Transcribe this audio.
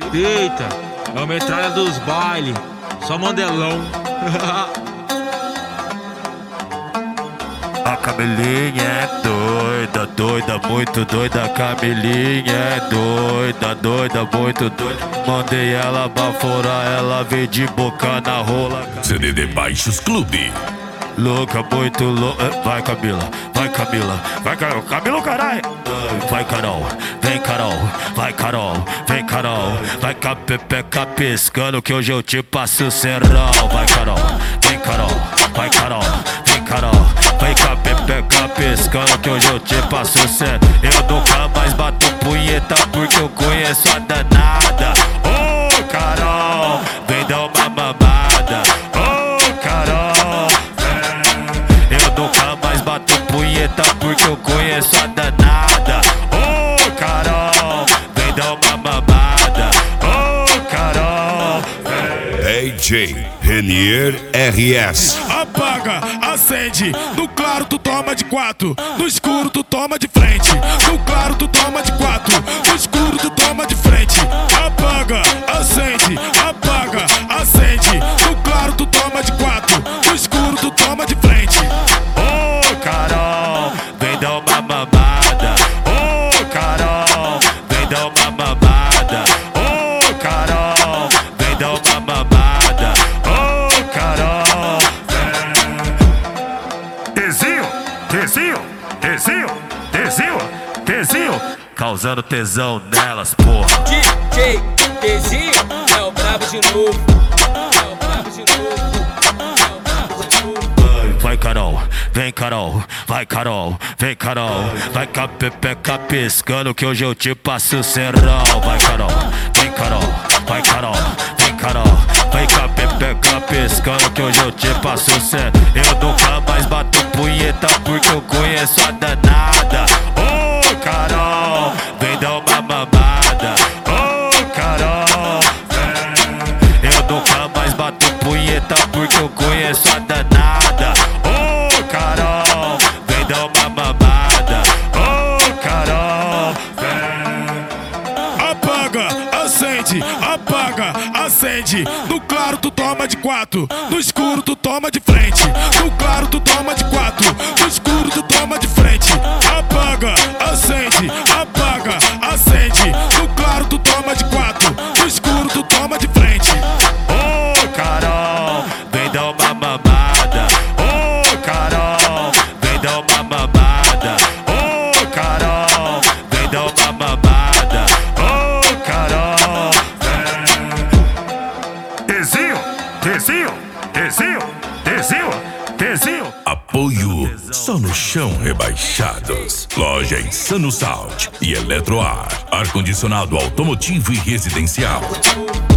Eita, é a metralha dos baile, só mandelão. A Camilinha é doida, doida, muito doida. A Camilinha é doida, doida, muito doida. Mandei ela baforar, ela veio de boca na rola. CDD Baixos Clube. Louca, muito louca. Vai, Camila, vai, Camila, vai, Carol. Camila, caralho. Vai, Carol, vem, Carol. Vai, Carol, vem, Carol. Vai com a pepeca piscando que hoje eu te passo o serrão. Vai, Carol, vem, Carol. Vai, Carol, vem, Carol. Vai com a pepeca piscando que hoje eu te passo o serrão. Eu nunca mais bato punheta porque eu conheço a danada. Ô, Carol, vem dar uma mamada. Ô, Carol, eu nunca mais bato punheta porque eu conheço a danada. Ô, Carol, vem dar uma mamada. Ô, Carol, DJ Renier RS. Apaga, acende, no claro tu toma de 4, no escuro tu toma de frente. No claro tu toma de 4, no escuro tu toma de frente. Apaga, acende, no claro tu toma de 4, no escuro tu toma de frente. ô, Carol, vem dar uma mamada. Ô, Carol, vem dar uma mamada. Ô, Carol, vem dar uma mamada. Ô, Carol, Tezinho, tezinho, tezinho, tezinho, tezinho, causando tesão nelas, porra. DJ Tezinho é o brabo de novo. É o brabo de novo. É o brabo de novo. Vai, Carol, vem, Carol. Vai, Carol, vem, Carol. Vai com a pepeca piscando que hoje eu te passo o serrão. Vai, Carol, vem, Carol. Vai, Carol, vem, Carol. Vai com a pepeca piscando que hoje eu te passo o serrão. Eu nunca mais bato punheta porque eu conheço a danada. Ô, Carol, vem dar uma mamada. Ô, Carol, eu nunca mais bato punheta porque eu conheço a danada. Ô, Carol, vem dar uma mamada. Ô, Carol, Apaga, acende, no claro tu toma de 4, no escuro tu toma de frente. No claro tu toma de 4, no escuro tu toma de frente. Apaga, acende, no claro tu toma de 4, no escuro tu toma de frente. ô, Carol, vem dar uma mamada. Ô, Carol, vem dar uma mamada. Ô, Carol, vem dar uma mamada. Ô, Carol, Tezinho, tezinho, tezinho, tezinho, tezinho. Apoio Só no Chão Rebaixados. Loja Insano Salt e Eletroar. Ar-condicionado automotivo e residencial.